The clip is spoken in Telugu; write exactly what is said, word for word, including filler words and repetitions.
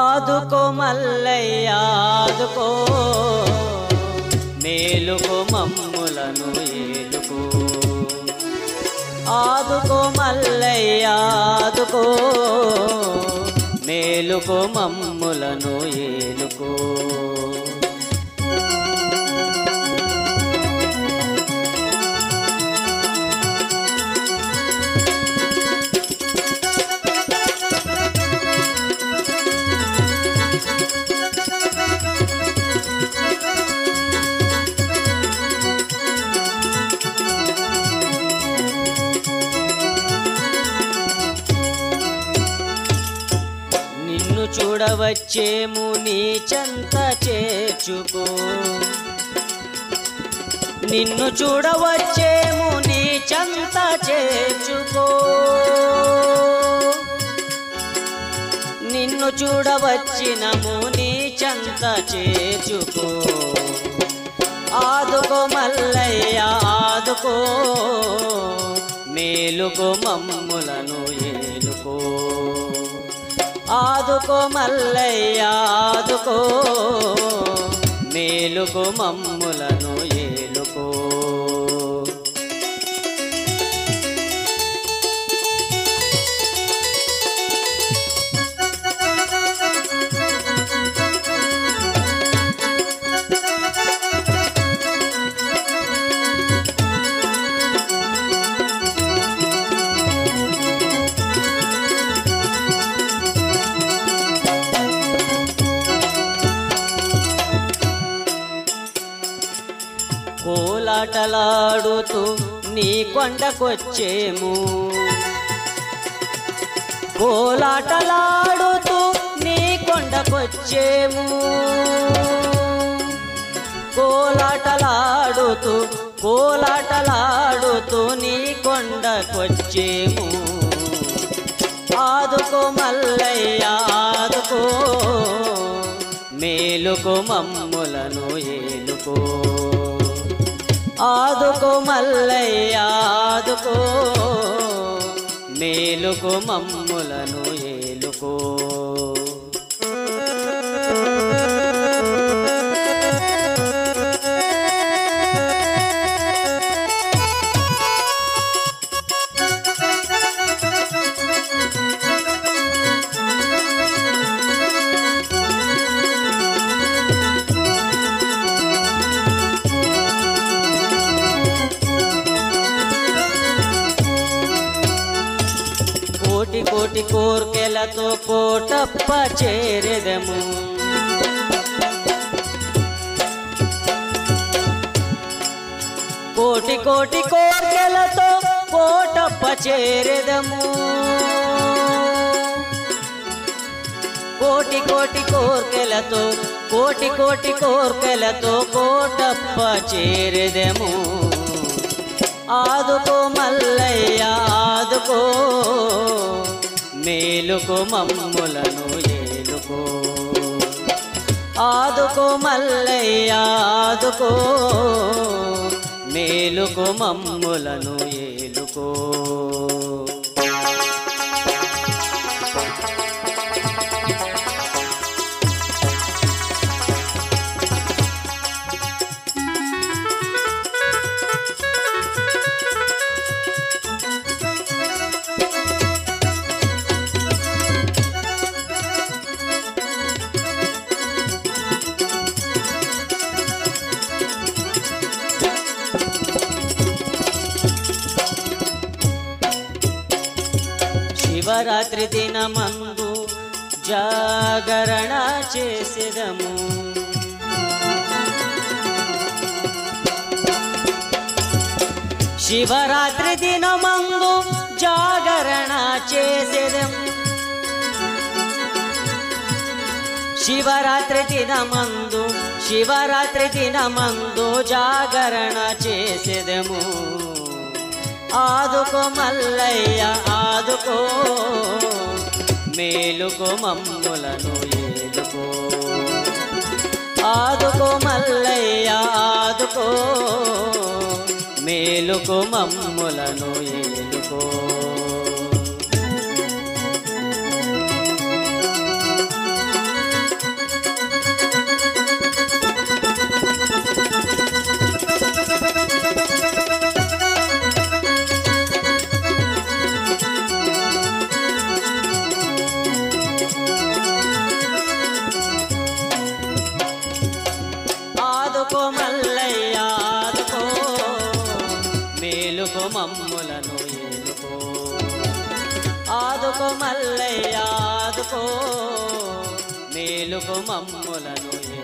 ఆదుకో మల్లయ్య ఆదుకో మేలుకో మమ్ములను ఏలుకో ఆదుకో మల్లయ్య ఆదుకో మేలుకో మమ్ములను ఏలుకో చూడవచ్చేము నీ చెంత చేర్చుకో నిన్ను చూడవచ్చేము నీ చెంత చేర్చుకో నిన్ను చూడవచ్చినము నీ చెంత చేర్చుకో ఆదుకో మల్లయ్య ఆదుకో మేలుకో మమ్ములను ఏలుకో ఆదుకో మల్లయ్య ఆదుకో మేలుకో మమ్ములను ఏలుకో కోలాటలాడుతూ నీ కొండకొచ్చేము కోలాటలాడుతూ నీ కొండకొచ్చేము కోలాటలాడుతూ కోలాటలాడుతూ నీ కొండకొచ్చేము ఆదుకో మల్లయ్య ఆదుకో మేలుకో మమ్ములను ఏలుకో ఆదుకో మల్లయ్య ఆదుకో మేలుకో మమ్ములను ఏలుకో కోటి కోటి కోర్కెలతో కోటప్ప చేరెదము కోటి కోటి కోర్కెలతో కోటప్ప చేరెదము కోటి కోటి కోర్కెలతో కోటి కోటి కోర్కెలతో కోటప్ప చేరెదము ఆదుకో మల్లయ్య ఆదుకో మేలుకో మమ్ములను ఏలుకో ఆదుకో మల్లయ్య ఆదుకో మేలుకో మమ్ములను ఏలుకో శివరాత్రి దినమందు జాగరణ చేసెదము శివరాత్రి దినమందు జాగరణ చేసెదము శివరాత్రి దినమందు శివరాత్రి దినమందు జాగరణ చేసెదము ఆదుకో మల్లయ్య ఆదుకో మేలుకో మమ్ములను ఏలుకో ఆదుకో మల్లయ్య ఆదుకో మేలుకో మమ్ములను ఏలుకో ఆదుకో మమ్ములను ఏలుకో ఆదుకో మల్లయ్య ఆదుకో మేలుకో మమ్ములను